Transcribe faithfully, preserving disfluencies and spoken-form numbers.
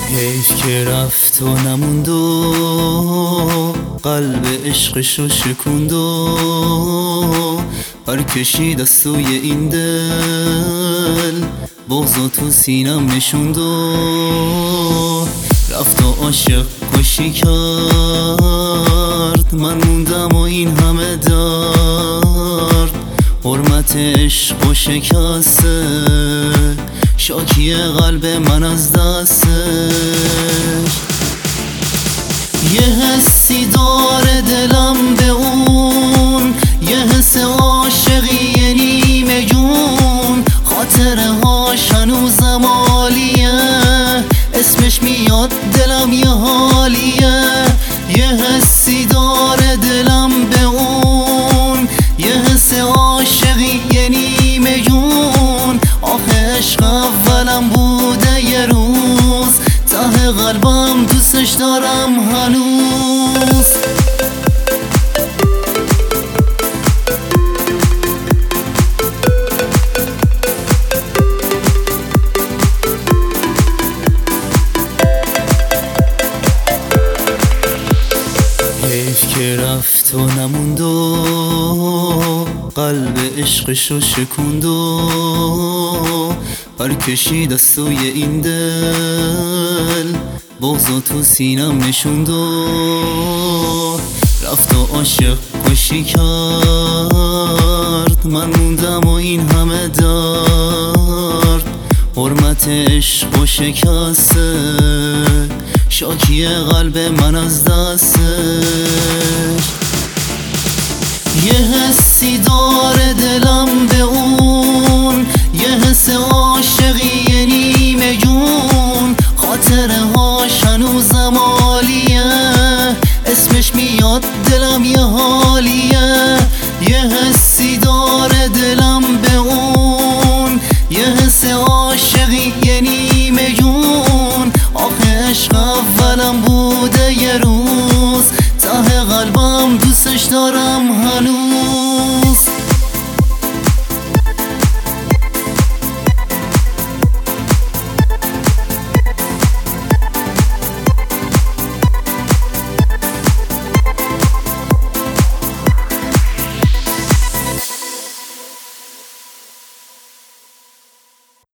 حیف که رفت و نموند و قلب عشقشو شکوند و برکشید از سوی این دل بغضو تو سینم نشوند و رفت و عاشق کشی کرد. من موندم و این همه درد، حرمت عشق و شکسته شاکی قلب من از دستش. یه حسی داره دلم به اون، یه حس عاشقی نیمه جون، خاطره هاش هنوزم عالیه، اسمش میاد دلم یه حالیه. یه حسی داره دلم به اون، یه حس عاشقی نیمه جون، آخه عشق اولم بوده یه روز، ته قلبم دوستش دارم هنوز. حیف که رفت و نموند و قلب عشقشو شکوند و برکشید از سوی این دل بغضو تو سینم نشوند و رفت و عاشق کشی کرد. من موندم و این همه درد، حرمت عشق و شکسته شاکی قلب من از دستش. یه حسی داره دلم